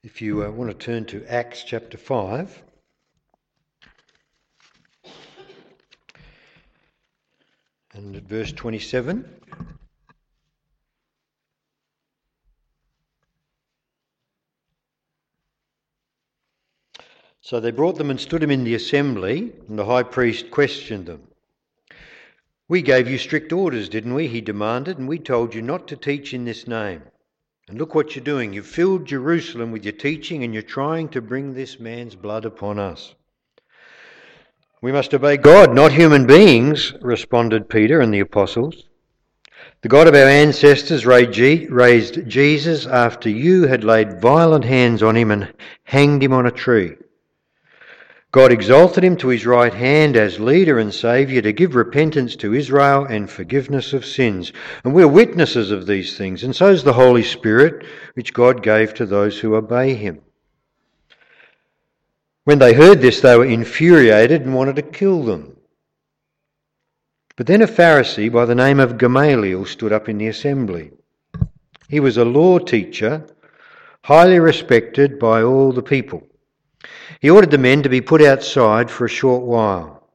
If you want to turn to Acts chapter 5, and at verse 27. So they brought them and stood him in the assembly, and the high priest questioned them. "We gave you strict orders, didn't we?" he demanded, "and we told you not to teach in this name. And look what you're doing. You've filled Jerusalem with your teaching, and you're trying to bring this man's blood upon us." "We must obey God, not human beings," responded Peter and the apostles. "The God of our ancestors raised Jesus after you had laid violent hands on him and hanged him on a tree. God exalted him to his right hand as leader and saviour to give repentance to Israel and forgiveness of sins. And we're witnesses of these things, and so is the Holy Spirit, which God gave to those who obey him." When they heard this, they were infuriated and wanted to kill them. But then a Pharisee by the name of Gamaliel stood up in the assembly. He was a law teacher, highly respected by all the people. He ordered the men to be put outside for a short while.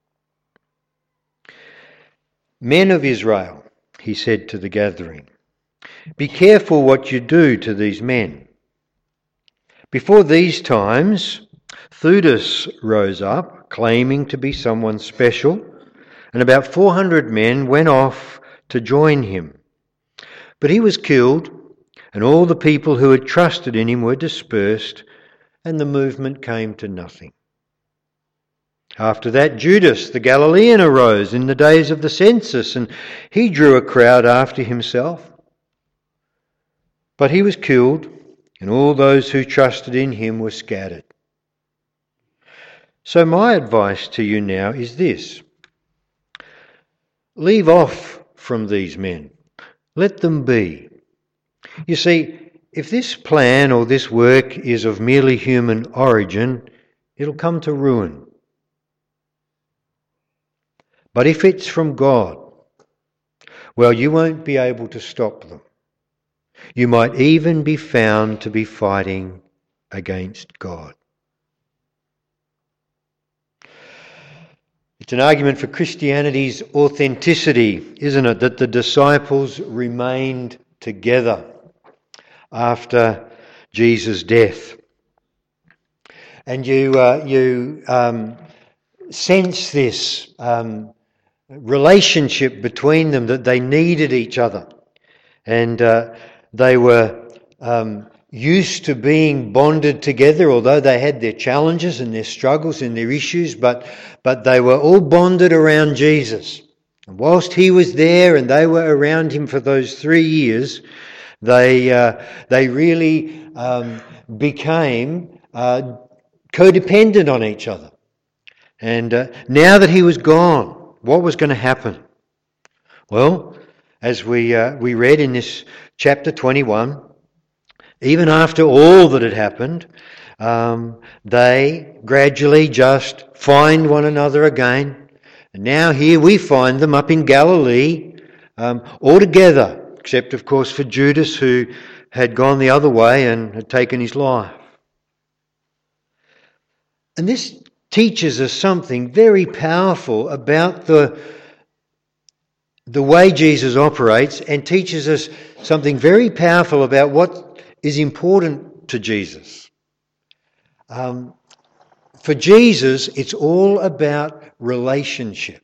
"Men of Israel," he said to the gathering, "be careful what you do to these men. Before these times, Theudas rose up, claiming to be someone special, and about 400 men went off to join him. But he was killed, and all the people who had trusted in him were dispersed, and the movement came to nothing. After that, Judas the Galilean arose in the days of the census, and he drew a crowd after himself. But he was killed, and all those who trusted in him were scattered. So my advice to you now is this: leave off from these men. Let them be. You see, if this plan or this work is of merely human origin, it'll come to ruin. But if it's from God, well, you won't be able to stop them. You might even be found to be fighting against God." It's an argument for Christianity's authenticity, isn't it, that the disciples remained together after Jesus' death. And you sense this relationship between them, that they needed each other. And they were used to being bonded together, although they had their challenges and their struggles and their issues, but they were all bonded around Jesus. And whilst he was there and they were around him for those 3 years, they really became codependent on each other. And now that he was gone, what was going to happen? Well, as we read in this chapter 21, even after all that had happened, they gradually just find one another again. And now here we find them up in Galilee, all together, except of course for Judas, who had gone the other way and had taken his life. And this teaches us something very powerful about the way Jesus operates, and teaches us something very powerful about what is important to Jesus. For Jesus, it's all about relationship.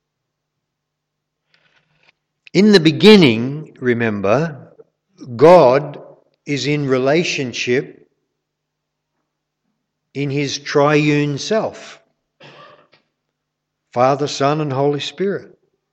In the beginning, remember, God is in relationship in his triune self, Father, Son, and Holy Spirit.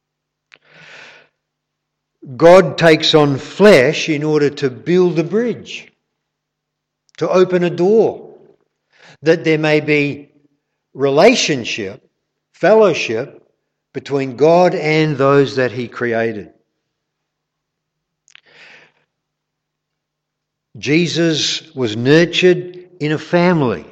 God takes on flesh in order to build a bridge, to open a door, that there may be relationship, fellowship between God and those that he created. Jesus was nurtured in a family.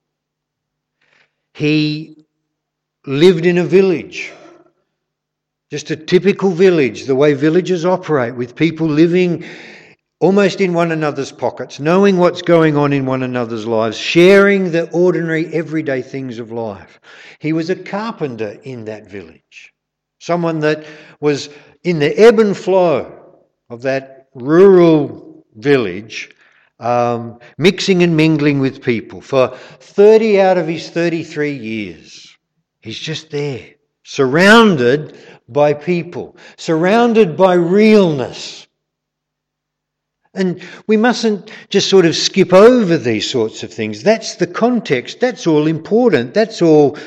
He lived in a village. Just a typical village, the way villages operate, with people living almost in one another's pockets, knowing what's going on in one another's lives, sharing the ordinary, everyday things of life. He was a carpenter in that village, someone that was in the ebb and flow of that rural village, mixing and mingling with people. For 30 out of his 33 years, he's just there, surrounded by people, surrounded by realness. And we mustn't just sort of skip over these sorts of things. That's the context. That's all important. That's all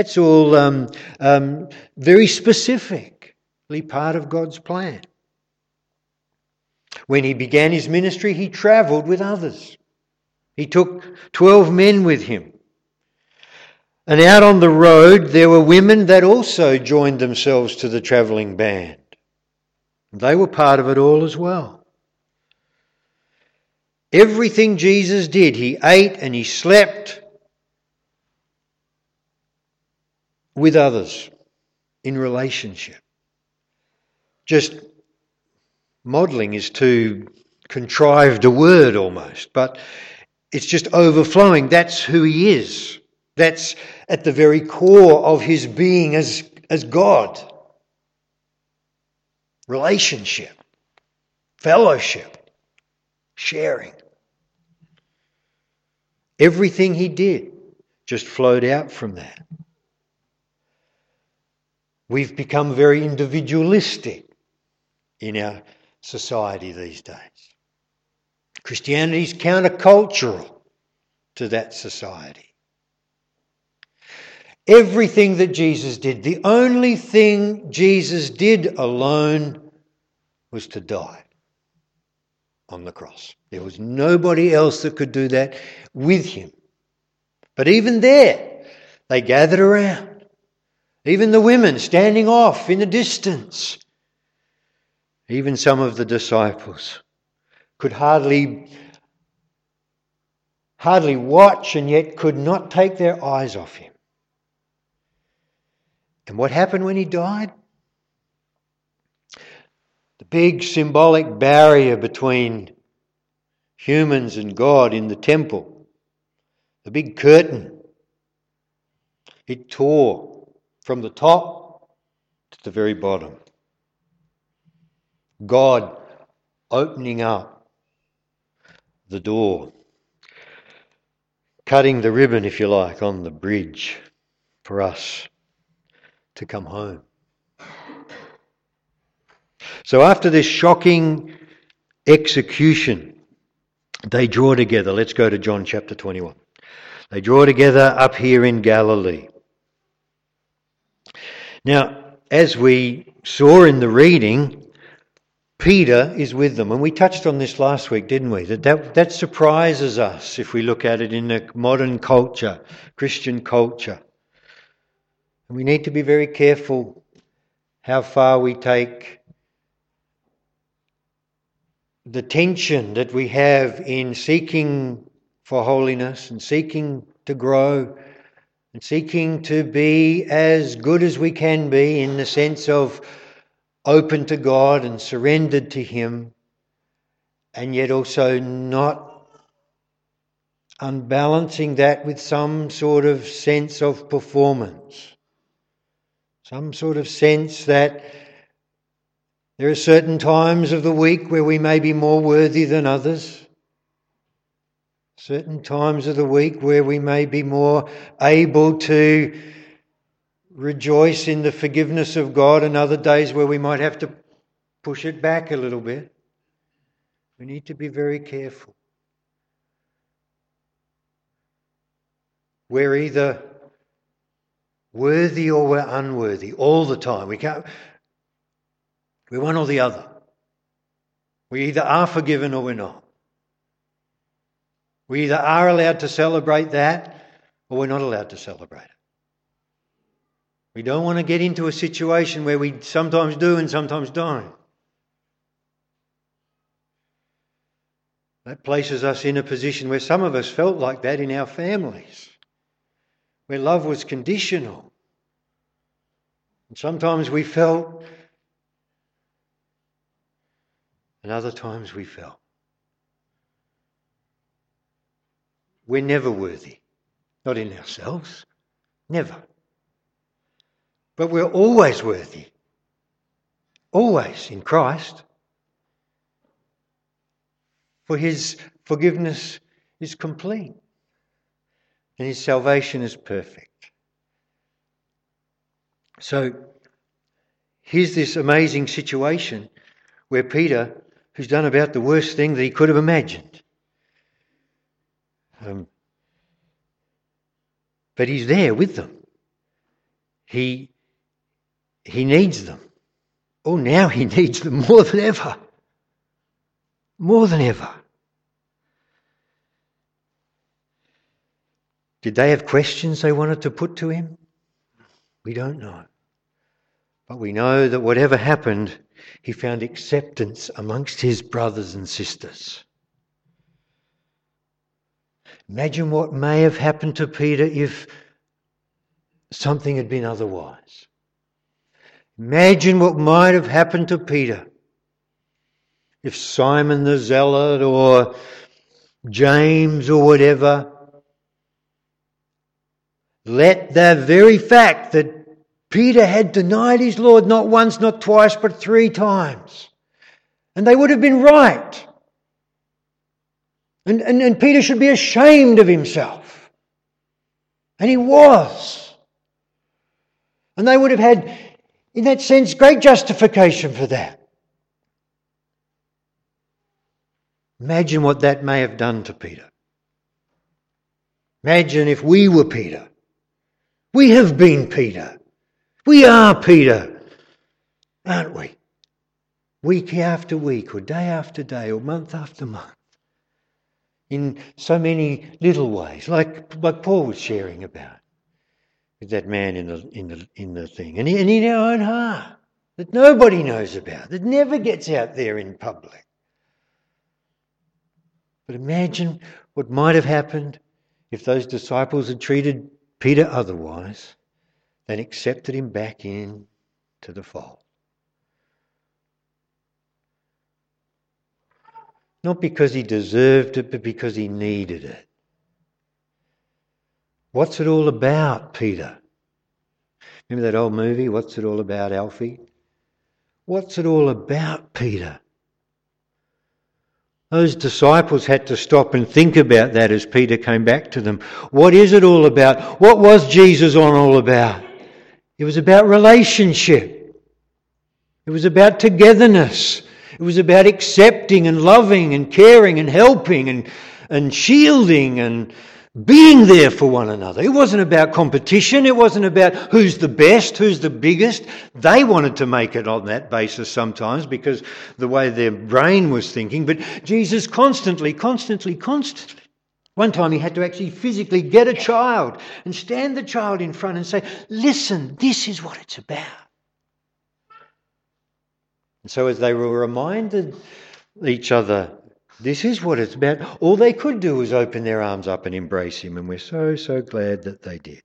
very specifically part of God's plan. When he began his ministry, he travelled with others. He took 12 men with him. And out on the road, there were women that also joined themselves to the travelling band. They were part of it all as well. Everything Jesus did, he ate and he slept with others in relationship. Just modelling is too contrived a word almost, but it's just overflowing. That's who he is. That's at the very core of his being as God. Relationship, fellowship, sharing. Everything he did just flowed out from that. We've become very individualistic in our society these days. Christianity is countercultural to that society. Everything that Jesus did, the only thing Jesus did alone was to die on the cross. There was nobody else that could do that with him. But even there, they gathered around. Even the women standing off in the distance. Even some of the disciples could hardly watch and yet could not take their eyes off him. And what happened when he died? The big symbolic barrier between humans and God in the temple, the big curtain, it tore from the top to the very bottom. God opening up the door, cutting the ribbon, if you like, on the bridge for us to come home. So after this shocking execution, they draw together. Let's go to John chapter 21. They draw together up here in Galilee. Now, as we saw in the reading, Peter is with them. And we touched on this last week, didn't we? That surprises us if we look at it in a modern culture, Christian culture. And we need to be very careful how far we take the tension that we have in seeking for holiness and seeking to grow and seeking to be as good as we can be in the sense of open to God and surrendered to him, and yet also not unbalancing that with some sort of sense of performance, some sort of sense that there are certain times of the week where we may be more worthy than others. Certain times of the week where we may be more able to rejoice in the forgiveness of God, and other days where we might have to push it back a little bit. We need to be very careful. We're either worthy or we're unworthy all the time. We're one or the other. We either are forgiven or we're not. We either are allowed to celebrate that or we're not allowed to celebrate it. We don't want to get into a situation where we sometimes do and sometimes don't. That places us in a position where some of us felt like that in our families, where love was conditional. And sometimes we felt, and other times we felt. We're never worthy. Not in ourselves. Never. But we're always worthy. Always in Christ. For his forgiveness is complete. And his salvation is perfect. So here's this amazing situation where Peter, who's done about the worst thing that he could have imagined, but he's there with them. He needs them. Oh, now he needs them more than ever. More than ever. Did they have questions they wanted to put to him? We don't know. But we know that whatever happened, he found acceptance amongst his brothers and sisters. Imagine what may have happened to Peter if something had been otherwise. Imagine what might have happened to Peter if Simon the Zealot or James or whatever let the very fact that Peter had denied his Lord not once, not twice, but 3 times. And they would have been right. And Peter should be ashamed of himself. And he was. And they would have had, in that sense, great justification for that. Imagine what that may have done to Peter. Imagine if we were Peter. We have been Peter. We are Peter, aren't we? Week after week, or day after day, or month after month. In so many little ways, like Paul was sharing about with that man in the thing, and in our own heart that nobody knows about, that never gets out there in public. But imagine what might have happened if those disciples had treated Peter otherwise than accepted him back in to the fold. Not because he deserved it, but because he needed it. What's it all about, Peter? Remember that old movie, What's It All About, Alfie? What's it all about, Peter? Those disciples had to stop and think about that as Peter came back to them. What is it all about? What was Jesus all about? It was about relationship. It was about togetherness. It was about accepting and loving and caring and helping and shielding and being there for one another. It wasn't about competition. It wasn't about who's the best, who's the biggest. They wanted to make it on that basis sometimes because the way their brain was thinking. But Jesus constantly. One time he had to actually physically get a child and stand the child in front and say, listen, this is what it's about. And so as they were reminded each other, this is what it's about, all they could do was open their arms up and embrace him, and we're so glad that they did.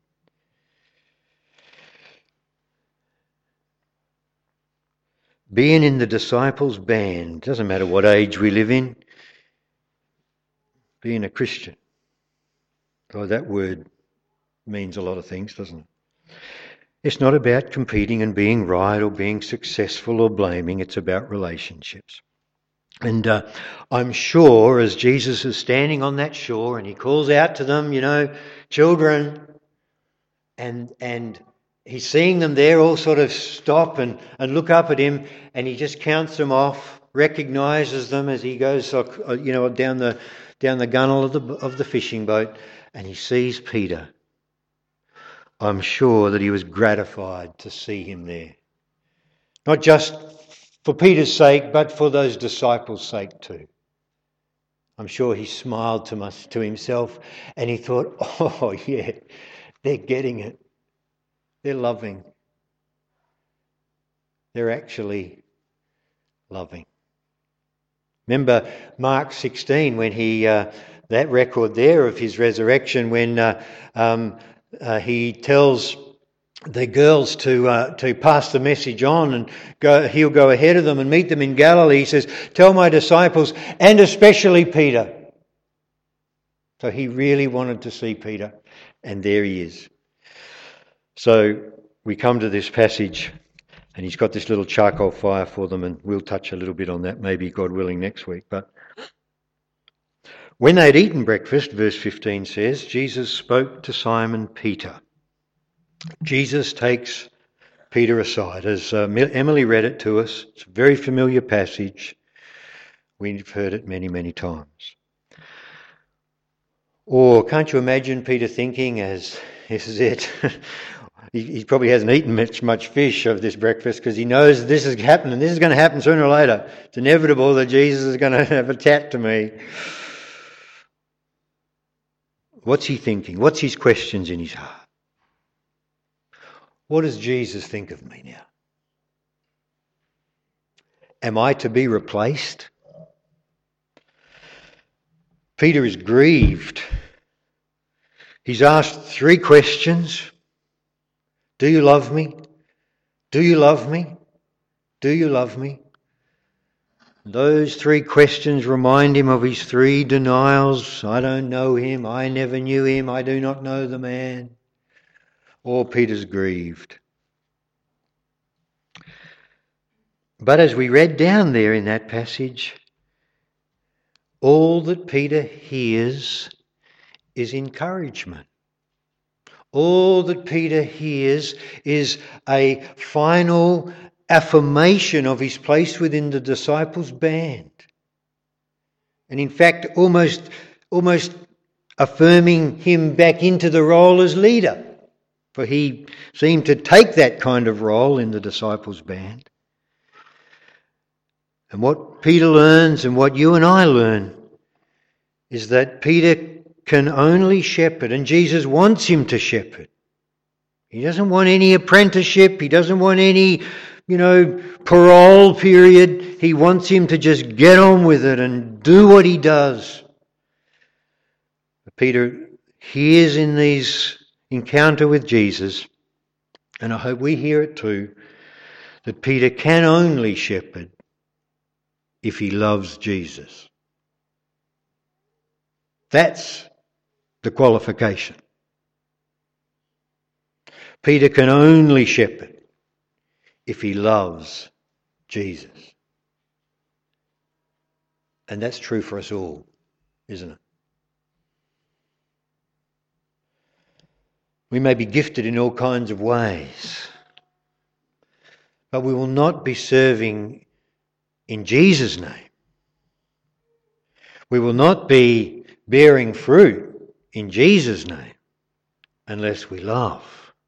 Being in the disciples' band, doesn't matter what age we live in, being a Christian. Oh, that word means a lot of things, doesn't it? It's not about competing and being right or being successful or blaming. It's about relationships. And I'm sure as Jesus is standing on that shore and he calls out to them, children, and he's seeing them there all sort of stop and look up at him, and he just counts them off, recognises them as he goes, down the gunnel of the fishing boat, and he sees Peter. I'm sure that he was gratified to see him there. Not just for Peter's sake, but for those disciples' sake too. I'm sure he smiled to himself and he thought, oh yeah, they're getting it. They're loving. They're actually loving. Remember Mark 16 when he, that record there of his resurrection, when he tells the girls to pass the message on and he'll go ahead of them and meet them in Galilee. He says, tell my disciples, and especially Peter, So he really wanted to see Peter, and there he is. So we come to this passage, and he's got this little charcoal fire for them, and we'll touch a little bit on that, maybe God willing, next week. But when they'd eaten breakfast, verse 15 says, Jesus spoke to Simon Peter. Jesus takes Peter aside. As Emily read it to us, it's a very familiar passage. We've heard it many, many times. Or can't you imagine Peter thinking, as this is it, he probably hasn't eaten much fish of this breakfast because he knows this is happening. This is going to happen sooner or later. It's inevitable that Jesus is going to have a chat to me. What's he thinking? What's his questions in his heart? What does Jesus think of me now? Am I to be replaced? Peter is grieved. He's asked 3 questions. Do you love me? Do you love me? Do you love me? Those 3 questions remind him of his 3 denials. I don't know him. I never knew him. I do not know the man. Or Peter's grieved. But as we read down there in that passage, all that Peter hears is encouragement. All that Peter hears is a final affirmation of his place within the disciples' band. And in fact, almost affirming him back into the role as leader. For he seemed to take that kind of role in the disciples' band. And what Peter learns and what you and I learn is that Peter can only shepherd, and Jesus wants him to shepherd. He doesn't want any apprenticeship. He doesn't want any, parole period. He wants him to just get on with it and do what he does. But Peter hears in these encounter with Jesus, and I hope we hear it too, that Peter can only shepherd if he loves Jesus. That's the qualification. Peter can only shepherd if he loves Jesus. And that's true for us all, isn't it? We may be gifted in all kinds of ways, but we will not be serving in Jesus' name. We will not be bearing fruit in Jesus' name unless we love.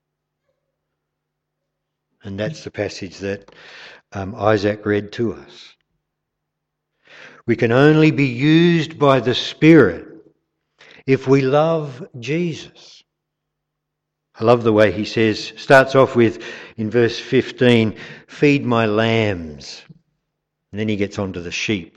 And that's the passage that Isaac read to us. We can only be used by the Spirit if we love Jesus. I love the way he starts off with, in verse 15, feed my lambs. And then he gets on to the sheep.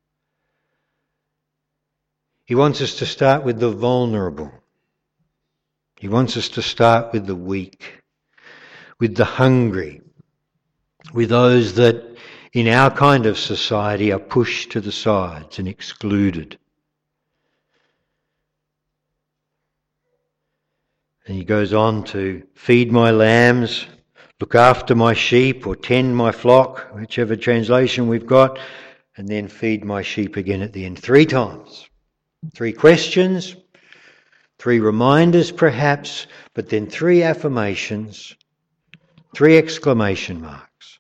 He wants us to start with the vulnerable. He wants us to start with the weak, with the hungry, with those that in our kind of society are pushed to the sides and excluded. And he goes on to feed my lambs, look after my sheep, or tend my flock, whichever translation we've got, and then feed my sheep again at the end. 3 times. 3 questions, 3 reminders perhaps, but then 3 affirmations, 3 exclamation marks.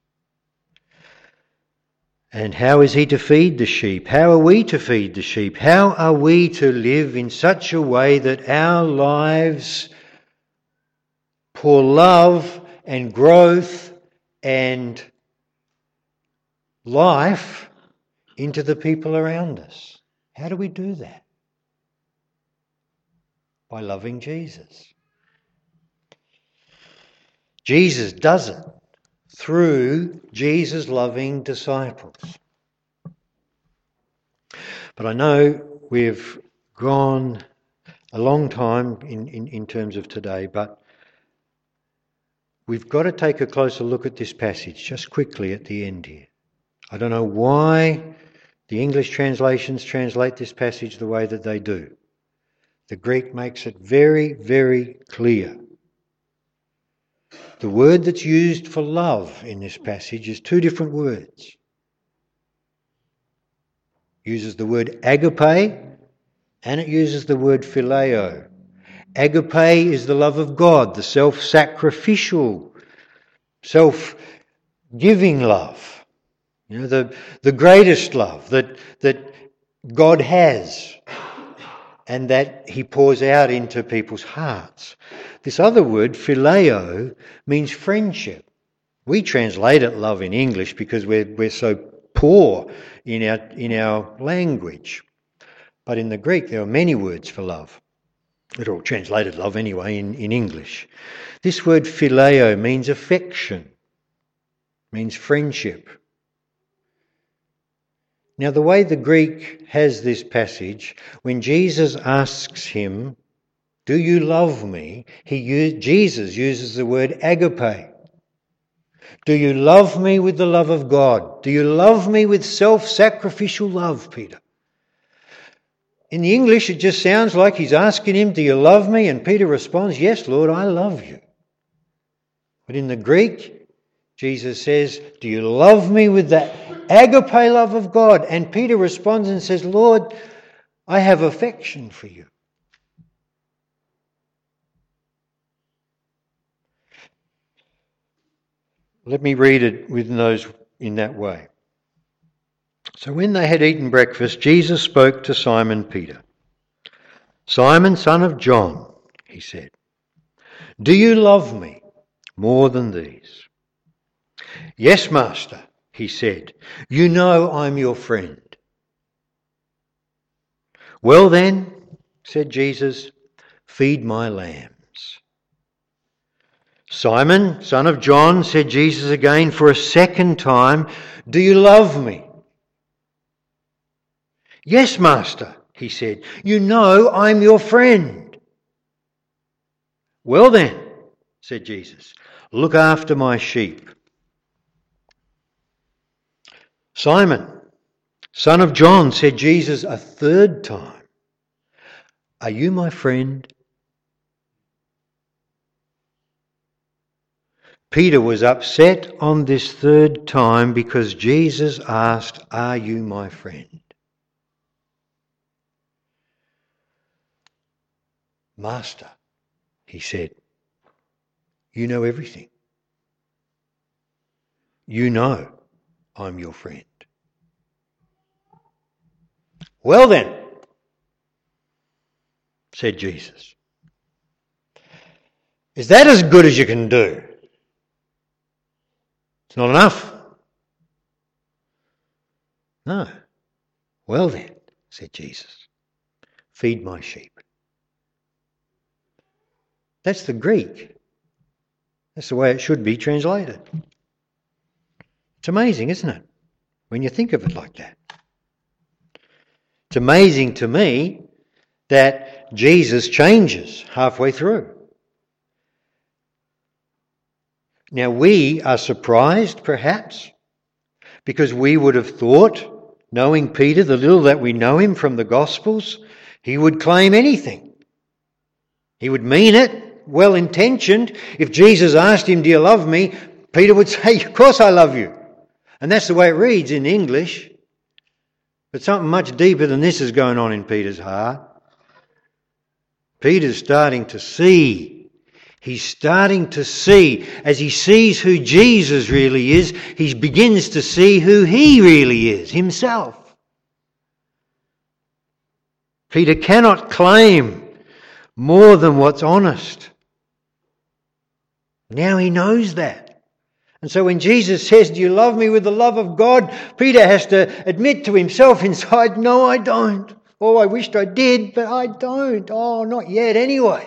And how is he to feed the sheep? How are we to feed the sheep? How are we to live in such a way that our lives pour love and growth and life into the people around us? How do we do that? By loving Jesus. Jesus does it through Jesus' loving disciples. But I know we've gone a long time in terms of today, but we've got to take a closer look at this passage just quickly at the end here. I don't know why the English translations translate this passage the way that they do. The Greek makes it very, very clear. The word that's used for love in this passage is two different words. It uses the word agape and it uses the word phileo. Agape is the love of God, the self-sacrificial, self-giving love. The greatest love that God has and that he pours out into people's hearts. This other word, phileo, means friendship. We translate it love in English because we're so poor in our language. But in the Greek there are many words for love. They're all translated love anyway in English. This word phileo means affection, means friendship. Now, the way the Greek has this passage, when Jesus asks him, "Do you love me?" Jesus uses the word agape. Do you love me with the love of God? Do you love me with self-sacrificial love, Peter? In the English, it just sounds like he's asking him, "Do you love me?" And Peter responds, "Yes, Lord, I love you." But in the Greek, Jesus says, "Do you love me with that agape love of God?" And Peter responds and says, "Lord, I have affection for you." Let me read it in that way. So when they had eaten breakfast, Jesus spoke to Simon Peter. "Simon, son of John," he said, "do you love me more than these?" "Yes, Master," he said, "you know I'm your friend." "Well then," said Jesus, "feed my lambs." "Simon, son of John," said Jesus again for a second time, "do you love me?" "Yes, Master," he said, "you know I'm your friend." "Well then," said Jesus, "look after my sheep." "Simon, son of John," said Jesus a third time, "are you my friend?" Peter was upset on this third time because Jesus asked, "Are you my friend?" "Master," he said, "you know everything. You know I'm your friend." "Well then," said Jesus, "is that as good as you can do? It's not enough." "No." "Well then," said Jesus, "feed my sheep." That's the Greek. That's the way it should be translated. It's amazing, isn't it, when you think of it like that? It's amazing to me that Jesus changes halfway through. Now, we are surprised, perhaps, because we would have thought, knowing Peter, the little that we know him from the Gospels, he would claim anything. He would mean it, well-intentioned. If Jesus asked him, "Do you love me?" Peter would say, "Of course I love you." And that's the way it reads in English. But something much deeper than this is going on in Peter's heart. Peter's starting to see. He's starting to see. As he sees who Jesus really is, he begins to see who he really is, himself. Peter cannot claim more than what's honest. Now he knows that. And so when Jesus says, "Do you love me with the love of God?" Peter has to admit to himself inside, "No, I don't. Oh, I wished I did, but I don't. Oh, not yet anyway.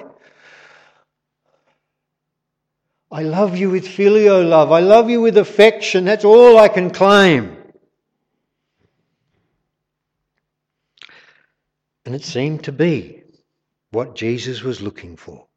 I love you with filial love. I love you with affection. That's all I can claim." And it seemed to be what Jesus was looking for.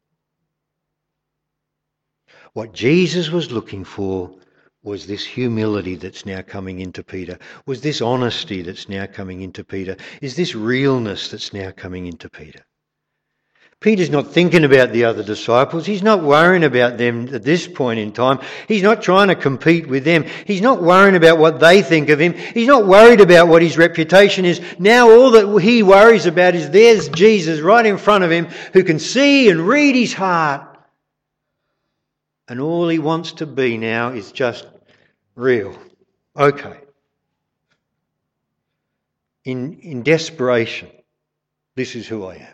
What Jesus was looking for was this humility that's now coming into Peter, was this honesty that's now coming into Peter, is this realness that's now coming into Peter. Peter's not thinking about the other disciples. He's not worrying about them at this point in time. He's not trying to compete with them. He's not worrying about what they think of him. He's not worried about what his reputation is. Now all that he worries about is there's Jesus right in front of him who can see and read his heart. And all he wants to be now is just real. Okay. In desperation, this is who I am.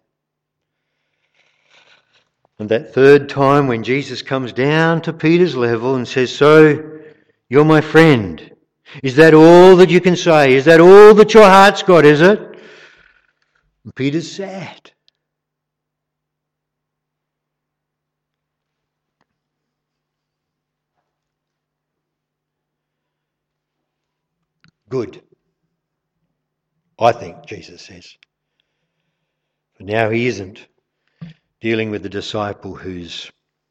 And that third time when Jesus comes down to Peter's level and says, "So, you're my friend. Is that all that you can say? Is that all that your heart's got, is it?" And Peter's sad. Good, I think, Jesus says. But now he isn't dealing with the disciple who's,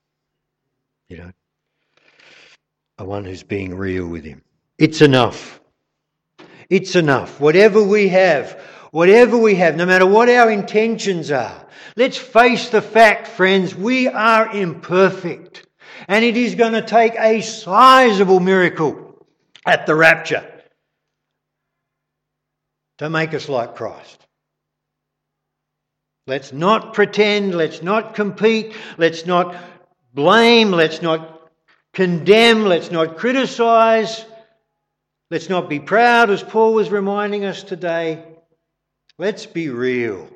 a one who's being real with him. It's enough. It's enough. Whatever we have, no matter what our intentions are, let's face the fact, friends, we are imperfect. And it is going to take a sizable miracle at the rapture to make us like Christ. Let's not pretend, let's not compete, let's not blame, let's not condemn, let's not criticise, let's not be proud, as Paul was reminding us today. Let's be real.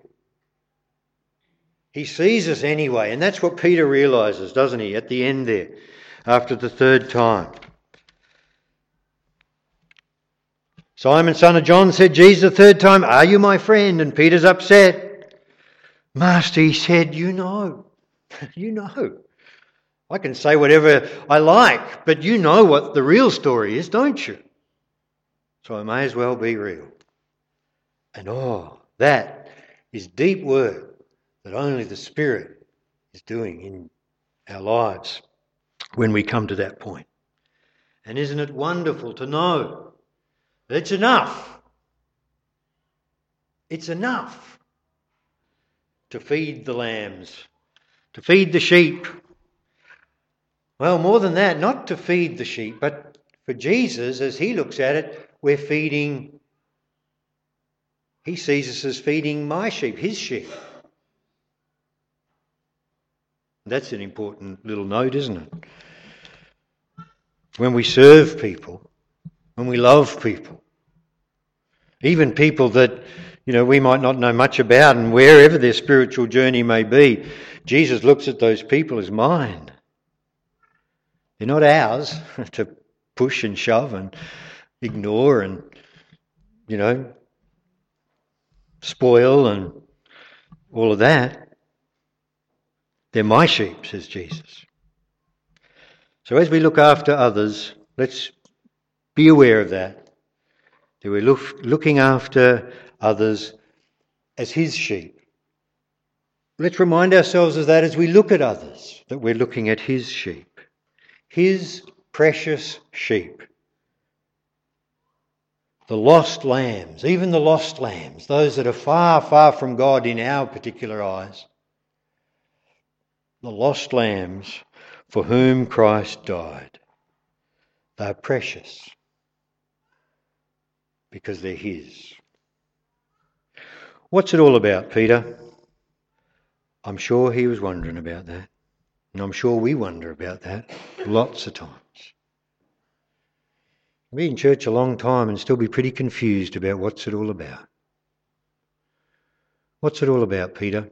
He sees us anyway, and that's what Peter realises, doesn't he, at the end there, after the third time. Simon, son of John, said Jesus the third time, "Are you my friend?" And Peter's upset. "Master," he said, you know. I can say whatever I like, but you know what the real story is, don't you? So I may as well be real. And that is deep work that only the Spirit is doing in our lives when we come to that point. And isn't it wonderful to know that it's enough? It's enough to feed the lambs, to feed the sheep. Well, more than that, not to feed the sheep, but for Jesus, as he looks at it, he sees us as feeding my sheep, his sheep. That's an important little note, isn't it? When we serve people, when we love people, even people that we might not know much about, and wherever their spiritual journey may be, Jesus looks at those people as mine. They're not ours to push and shove and ignore and, spoil and all of that. They're my sheep, says Jesus. So as we look after others, let's be aware of that we're looking after others as his sheep. Let's remind ourselves of that as we look at others, that we're looking at his sheep, his precious sheep. The lost lambs, even the lost lambs, those that are far, far from God in our particular eyes. The lost lambs for whom Christ died. They're precious because they're his. What's it all about, Peter? I'm sure he was wondering about that. And I'm sure we wonder about that lots of times. Be in church a long time and still be pretty confused about what's it all about. What's it all about, Peter?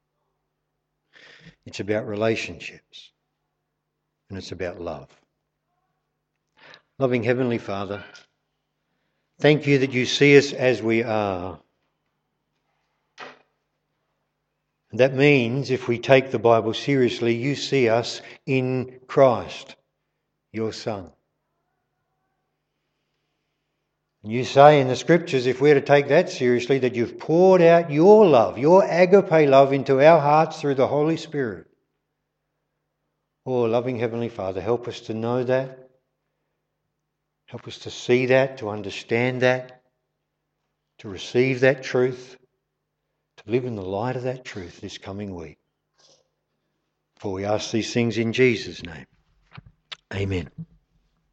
It's about relationships. And it's about love. Loving Heavenly Father, thank you that you see us as we are. And that means, if we take the Bible seriously, you see us in Christ, your Son. And you say in the Scriptures, if we're to take that seriously, that you've poured out your love, your agape love into our hearts through the Holy Spirit. Oh, loving Heavenly Father, help us to know that. Help us to see that, to understand that, to receive that truth, to live in the light of that truth this coming week. For we ask these things in Jesus' name. Amen.